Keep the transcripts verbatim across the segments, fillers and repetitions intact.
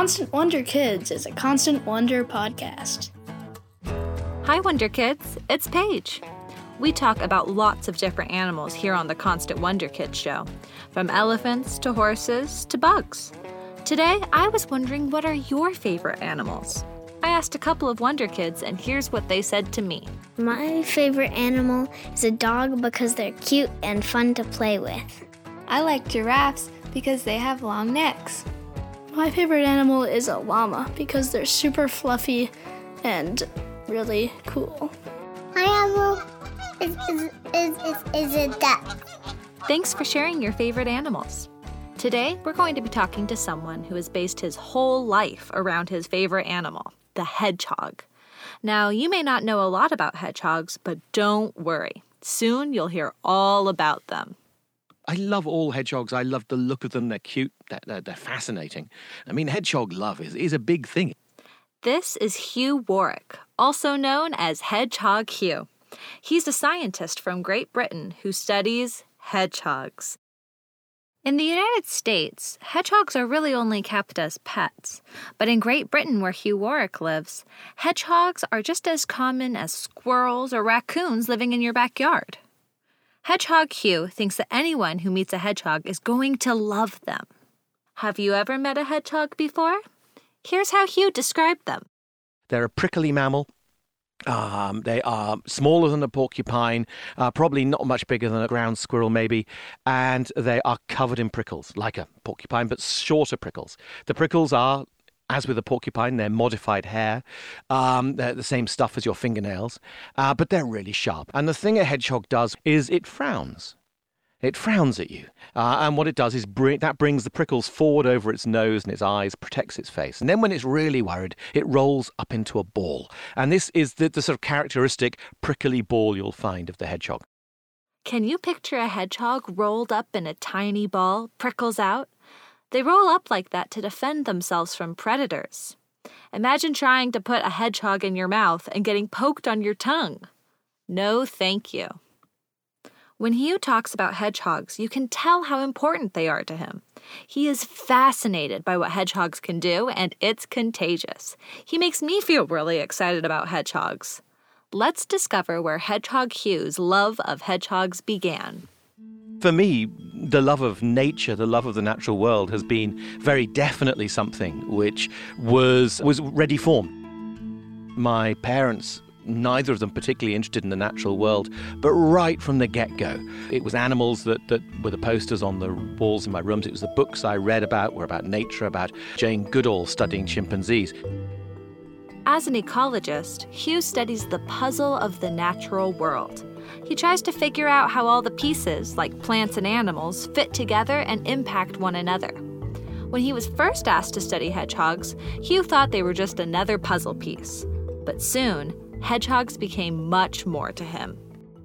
Constant Wonder Kids is a Constant Wonder podcast. Hi, Wonder Kids. It's Paige. We talk about lots of different animals here on the Constant Wonder Kids show, from elephants to horses to bugs. Today, I was wondering, what are your favorite animals? I asked a couple of Wonder Kids, and here's what they said to me. My favorite animal is a dog because they're cute and fun to play with. I like giraffes because they have long necks. My favorite animal is a llama because they're super fluffy and really cool. My animal is, is, is, is, is a duck. Thanks for sharing your favorite animals. Today, we're going to be talking to someone who has based his whole life around his favorite animal, the hedgehog. Now, you may not know a lot about hedgehogs, but don't worry. Soon you'll hear all about them. I love all hedgehogs. I love the look of them. They're cute. They're, they're, they're fascinating. I mean, hedgehog love is, is a big thing. This is Hugh Warwick, also known as Hedgehog Hugh. He's a scientist from Great Britain who studies hedgehogs. In the United States, hedgehogs are really only kept as pets. But in Great Britain, where Hugh Warwick lives, hedgehogs are just as common as squirrels or raccoons living in your backyard. Hedgehog Hugh thinks that anyone who meets a hedgehog is going to love them. Have you ever met a hedgehog before? Here's how Hugh described them. They're a prickly mammal. Um, they are smaller than a porcupine, uh, probably not much bigger than a ground squirrel maybe, and they are covered in prickles, like a porcupine, but shorter prickles. The prickles are, as with a porcupine, they're modified hair. Um, they're the same stuff as your fingernails, uh, but they're really sharp. And the thing a hedgehog does is it frowns. It frowns at you. Uh, and what it does is bring, that brings the prickles forward over its nose and its eyes, protects its face. And then when it's really worried, it rolls up into a ball. And this is the, the sort of characteristic prickly ball you'll find of the hedgehog. Can you picture a hedgehog rolled up in a tiny ball, prickles out? They roll up like that to defend themselves from predators. Imagine trying to put a hedgehog in your mouth and getting poked on your tongue. No, thank you. When Hugh talks about hedgehogs, you can tell how important they are to him. He is fascinated by what hedgehogs can do, and it's contagious. He makes me feel really excited about hedgehogs. Let's discover where Hedgehog Hugh's love of hedgehogs began. For me, the love of nature, the love of the natural world has been very definitely something which was was ready formed. My parents, neither of them particularly interested in the natural world, but right from the get-go, it was animals that, that were the posters on the walls in my rooms. It was the books I read about were about nature, about Jane Goodall studying chimpanzees. As an ecologist, Hugh studies the puzzle of the natural world. He tries to figure out how all the pieces, like plants and animals, fit together and impact one another. When he was first asked to study hedgehogs, Hugh thought they were just another puzzle piece. But soon, hedgehogs became much more to him.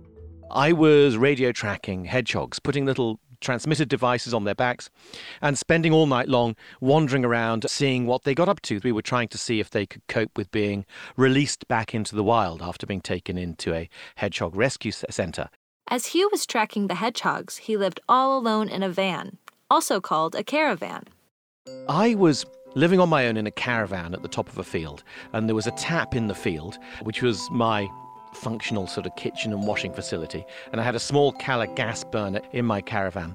I was radio tracking hedgehogs, putting little transmitter devices on their backs and spending all night long wandering around, seeing what they got up to. We were trying to see if they could cope with being released back into the wild after being taken into a hedgehog rescue centre. As Hugh was tracking the hedgehogs, he lived all alone in a van, also called a caravan. I was living on my own in a caravan at the top of a field, and there was a tap in the field, which was my functional sort of kitchen and washing facility, and I had a small Cala gas burner in my caravan.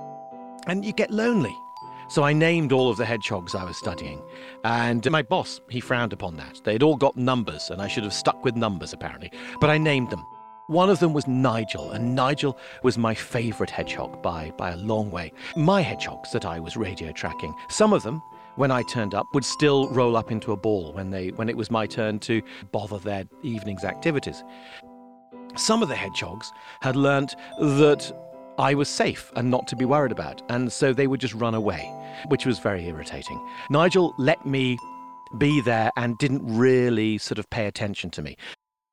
And you get lonely. So I named all of the hedgehogs I was studying, and my boss, he frowned upon that. They'd all got numbers, and I should have stuck with numbers, apparently, but I named them. One of them was Nigel, and Nigel was my favourite hedgehog by, by a long way. My hedgehogs that I was radio tracking, some of them, when I turned up, would still roll up into a ball when they when it was my turn to bother their evening's activities. Some of the hedgehogs had learnt that I was safe and not to be worried about, and so they would just run away, which was very irritating. Nigel let me be there and didn't really sort of pay attention to me.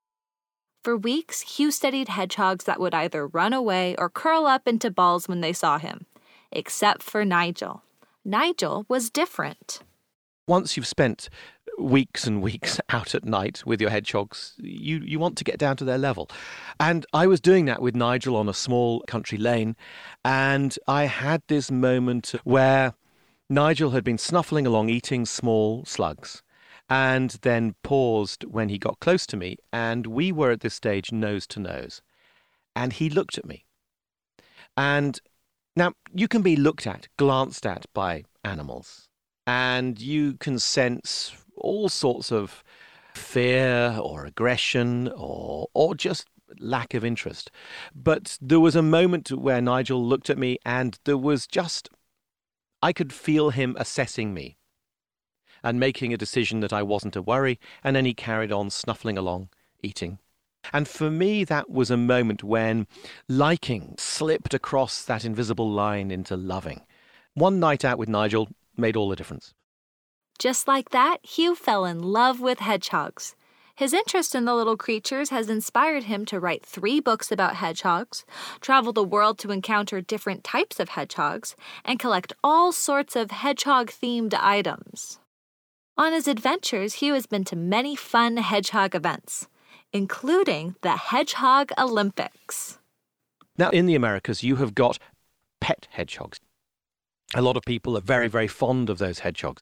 For weeks, Hugh studied hedgehogs that would either run away or curl up into balls when they saw him, except for Nigel. Nigel was different. Once you've spent weeks and weeks out at night with your hedgehogs, you, you want to get down to their level. And I was doing that with Nigel on a small country lane, and I had this moment where Nigel had been snuffling along eating small slugs and then paused when he got close to me, and we were at this stage nose to nose. And he looked at me. And now you can be looked at, glanced at by animals, and you can sense all sorts of fear or aggression or or just lack of interest. But there was a moment where Nigel looked at me, and there was just, I could feel him assessing me and making a decision that I wasn't to worry, and then he carried on snuffling along, eating. And for me, that was a moment when liking slipped across that invisible line into loving. One night out with Nigel made all the difference. Just like that, Hugh fell in love with hedgehogs. His interest in the little creatures has inspired him to write three books about hedgehogs, travel the world to encounter different types of hedgehogs, and collect all sorts of hedgehog-themed items. On his adventures, Hugh has been to many fun hedgehog events, including the Hedgehog Olympics. Now, in the Americas, you have got pet hedgehogs. A lot of people are very, very fond of those hedgehogs.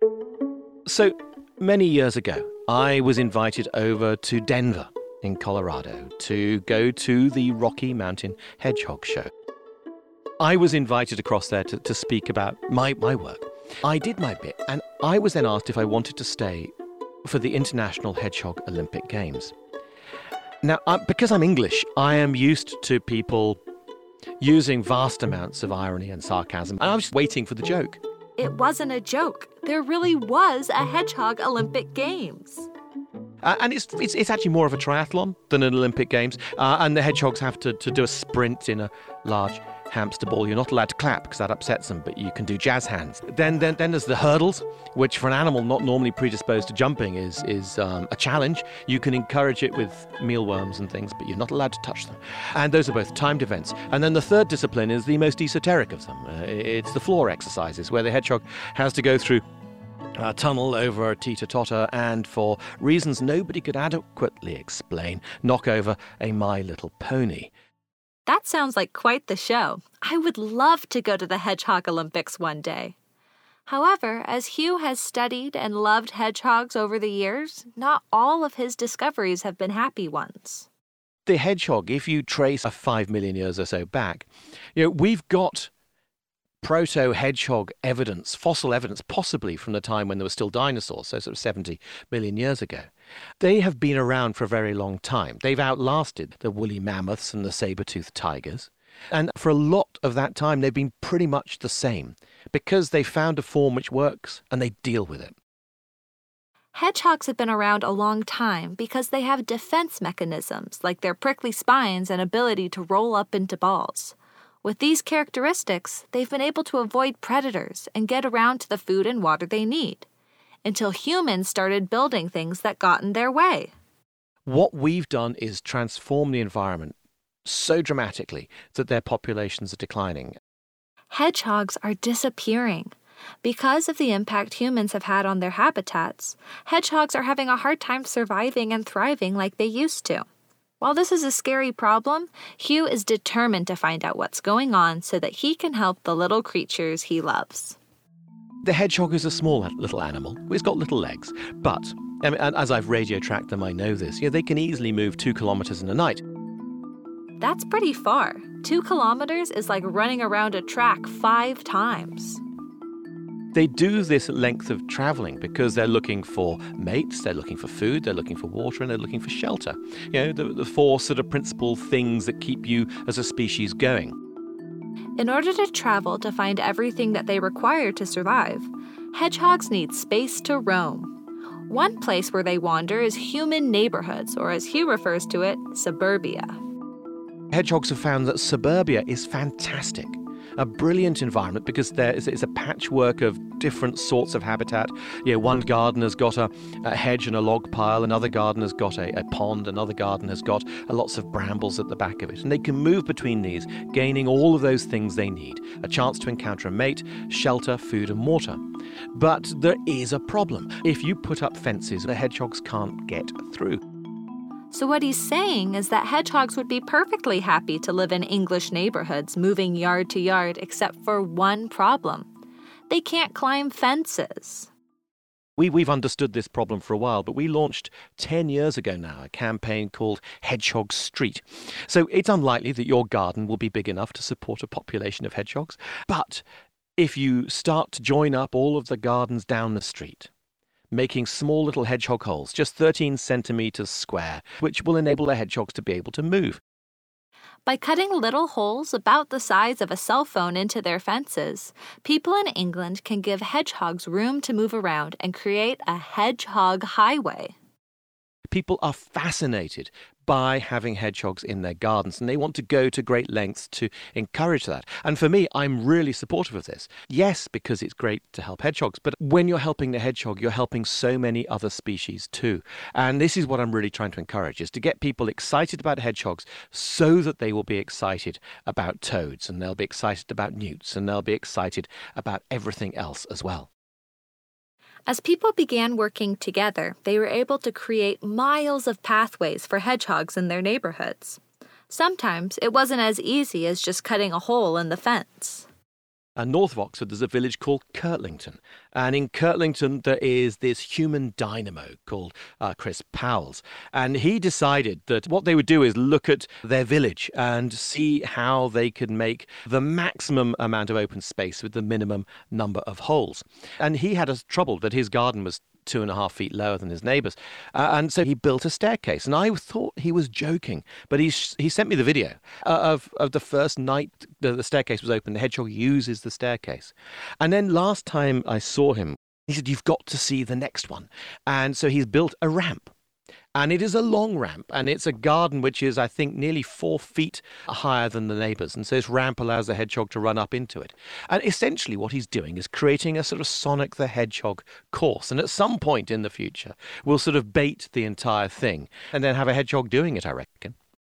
So, many years ago, I was invited over to Denver in Colorado to go to the Rocky Mountain Hedgehog Show. I was invited across there to, to speak about my, my work. I did my bit, and I was then asked if I wanted to stay for the International Hedgehog Olympic Games. Now, uh, because I'm English, I am used to people using vast amounts of irony and sarcasm, and I was just waiting for the joke. It wasn't a joke. There really was a Hedgehog Olympic Games. Uh, and it's, it's it's actually more of a triathlon than an Olympic Games. Uh, and the hedgehogs have to, to do a sprint in a large hamster ball. You're not allowed to clap because that upsets them, but you can do jazz hands. Then then, then there's the hurdles, which for an animal not normally predisposed to jumping is, is um, a challenge. You can encourage it with mealworms and things, but you're not allowed to touch them. And those are both timed events. And then the third discipline is the most esoteric of them. Uh, it's the floor exercises, where the hedgehog has to go through a tunnel over a teeter-totter and, for reasons nobody could adequately explain, knock over a My Little Pony. That sounds like quite the show. I would love to go to the Hedgehog Olympics one day. However, as Hugh has studied and loved hedgehogs over the years, not all of his discoveries have been happy ones. The hedgehog, if you trace a five million years or so back, you know, we've got proto-hedgehog evidence, fossil evidence, possibly from the time when there were still dinosaurs, so sort of seventy million years ago. They have been around for a very long time. They've outlasted the woolly mammoths and the saber-toothed tigers. And for a lot of that time, they've been pretty much the same because they found a form which works and they deal with it. Hedgehogs have been around a long time because they have defense mechanisms like their prickly spines and ability to roll up into balls. With these characteristics, they've been able to avoid predators and get around to the food and water they need, until humans started building things that got in their way. What we've done is transform the environment so dramatically that their populations are declining. Hedgehogs are disappearing. Because of the impact humans have had on their habitats, hedgehogs are having a hard time surviving and thriving like they used to. While this is a scary problem, Hugh is determined to find out what's going on so that he can help the little creatures he loves. The hedgehog is a small little animal. It's got little legs. But, I mean, as I've radio tracked them, I know this. You know, they can easily move two kilometers in a night. That's pretty far. Two kilometers is like running around a track five times. They do this length of traveling because they're looking for mates, they're looking for food, they're looking for water, and they're looking for shelter. You know, the, the four sort of principal things that keep you as a species going. In order to travel to find everything that they require to survive, hedgehogs need space to roam. One place where they wander is human neighborhoods, or as Hugh refers to it, suburbia. Hedgehogs have found that suburbia is fantastic. A brilliant environment because there is it's a patchwork of different sorts of habitat. You know, one garden has got a, a hedge and a log pile, another garden has got a, a pond, another garden has got a, lots of brambles at the back of it. And they can move between these, gaining all of those things they need. A chance to encounter a mate, shelter, food and water. But there is a problem. If you put up fences, the hedgehogs can't get through. So what he's saying is that hedgehogs would be perfectly happy to live in English neighborhoods, moving yard to yard, except for one problem. They can't climb fences. We, we've understood this problem for a while, but we launched ten years ago now a campaign called Hedgehog Street. So it's unlikely that your garden will be big enough to support a population of hedgehogs. But if you start to join up all of the gardens down the street, making small little hedgehog holes, just thirteen centimetres square, which will enable the hedgehogs to be able to move. By cutting little holes about the size of a cell phone into their fences, people in England can give hedgehogs room to move around and create a hedgehog highway. People are fascinated by having hedgehogs in their gardens, and they want to go to great lengths to encourage that. And for me, I'm really supportive of this. Yes, because it's great to help hedgehogs, but when you're helping the hedgehog, you're helping so many other species too. And this is what I'm really trying to encourage, is to get people excited about hedgehogs so that they will be excited about toads, and they'll be excited about newts, and they'll be excited about everything else as well. As people began working together, they were able to create miles of pathways for hedgehogs in their neighborhoods. Sometimes it wasn't as easy as just cutting a hole in the fence. And north of Oxford, there's a village called Kirtlington. And in Kirtlington, there is this human dynamo called uh, Chris Powells. And he decided that what they would do is look at their village and see how they could make the maximum amount of open space with the minimum number of holes. And he had a trouble that his garden was two and a half feet lower than his neighbours. Uh, and so he built a staircase. And I thought he was joking, but he sh- he sent me the video uh, of, of the first night the, the staircase was open. The hedgehog uses the staircase. And then last time I saw him, he said, "You've got to see the next one." And so he's built a ramp. And it is a long ramp, and it's a garden which is, I think, nearly four feet higher than the neighbours. And so this ramp allows the hedgehog to run up into it. And essentially what he's doing is creating a sort of Sonic the Hedgehog course. And at some point in the future, we'll sort of bait the entire thing and then have a hedgehog doing it, I reckon.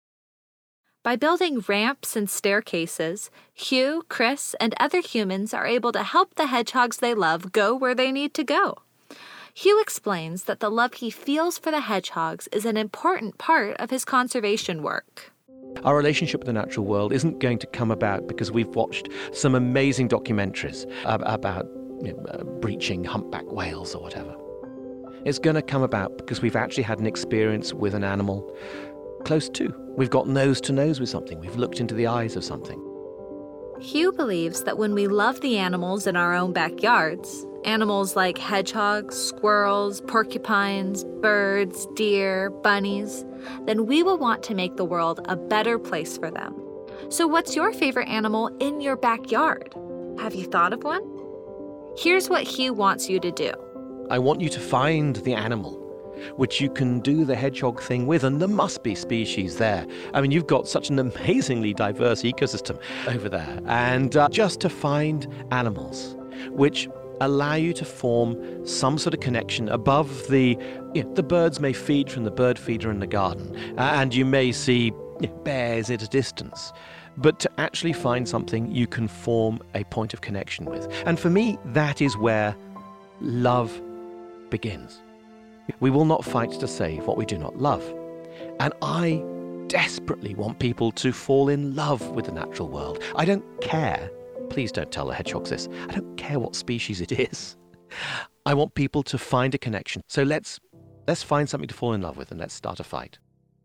By building ramps and staircases, Hugh, Chris, and other humans are able to help the hedgehogs they love go where they need to go. Hugh explains that the love he feels for the hedgehogs is an important part of his conservation work. Our relationship with the natural world isn't going to come about because we've watched some amazing documentaries about you know, uh, breaching humpback whales or whatever. It's going to come about because we've actually had an experience with an animal close to. We've got nose to nose with something. We've looked into the eyes of something. Hugh believes that when we love the animals in our own backyards, animals like hedgehogs, squirrels, porcupines, birds, deer, bunnies, then we will want to make the world a better place for them. So what's your favorite animal in your backyard? Have you thought of one? Here's what Hugh wants you to do. I want you to find the animal which you can do the hedgehog thing with, and there must be species there. I mean, you've got such an amazingly diverse ecosystem over there. And uh, just to find animals which allow you to form some sort of connection above the, you know, the birds may feed from the bird feeder in the garden, uh, and you may see you know, bears at a distance, but to actually find something you can form a point of connection with. And for me, that is where love begins. We will not fight to save what we do not love. And I desperately want people to fall in love with the natural world. I don't care. Please don't tell the hedgehogs this. I don't care what species it is. I want people to find a connection. So let's let's find something to fall in love with and let's start a fight.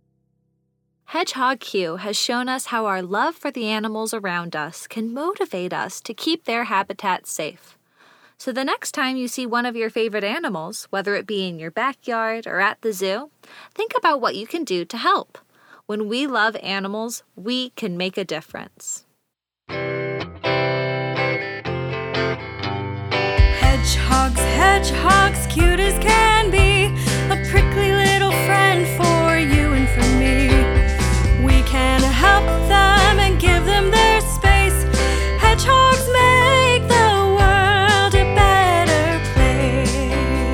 Hedgehog Hugh has shown us how our love for the animals around us can motivate us to keep their habitats safe. So the next time you see one of your favorite animals, whether it be in your backyard or at the zoo, think about what you can do to help. When we love animals, we can make a difference. Hedgehogs, hedgehogs, cute as can be, a prickly little friend for you and for me. We can help them and give them their space. Hedgehogs make the world a better place.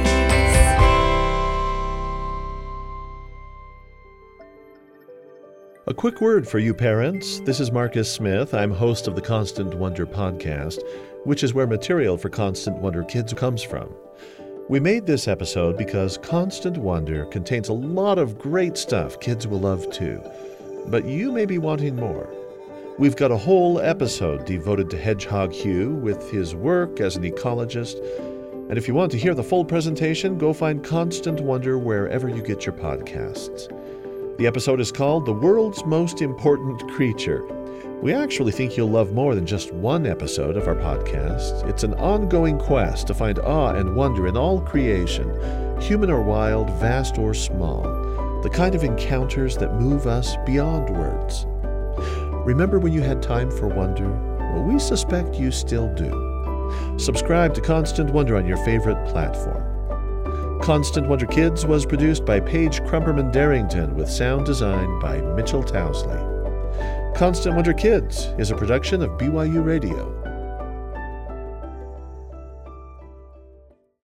A quick word for you parents. This is Marcus Smith. I'm host of the Constant Wonder podcast, which is where material for Constant Wonder Kids comes from. We made this episode because Constant Wonder contains a lot of great stuff kids will love too. But you may be wanting more. We've got a whole episode devoted to Hedgehog Hugh with his work as an ecologist. And if you want to hear the full presentation, go find Constant Wonder wherever you get your podcasts. The episode is called The World's Most Important Creature. We actually think you'll love more than just one episode of our podcast. It's an ongoing quest to find awe and wonder in all creation, human or wild, vast or small, the kind of encounters that move us beyond words. Remember when you had time for wonder? Well, we suspect you still do. Subscribe to Constant Wonder on your favorite platform. Constant Wonder Kids was produced by Paige Crumperman Darrington with sound design by Mitchell Towsley. Constant Wonder Kids is a production of B Y U Radio.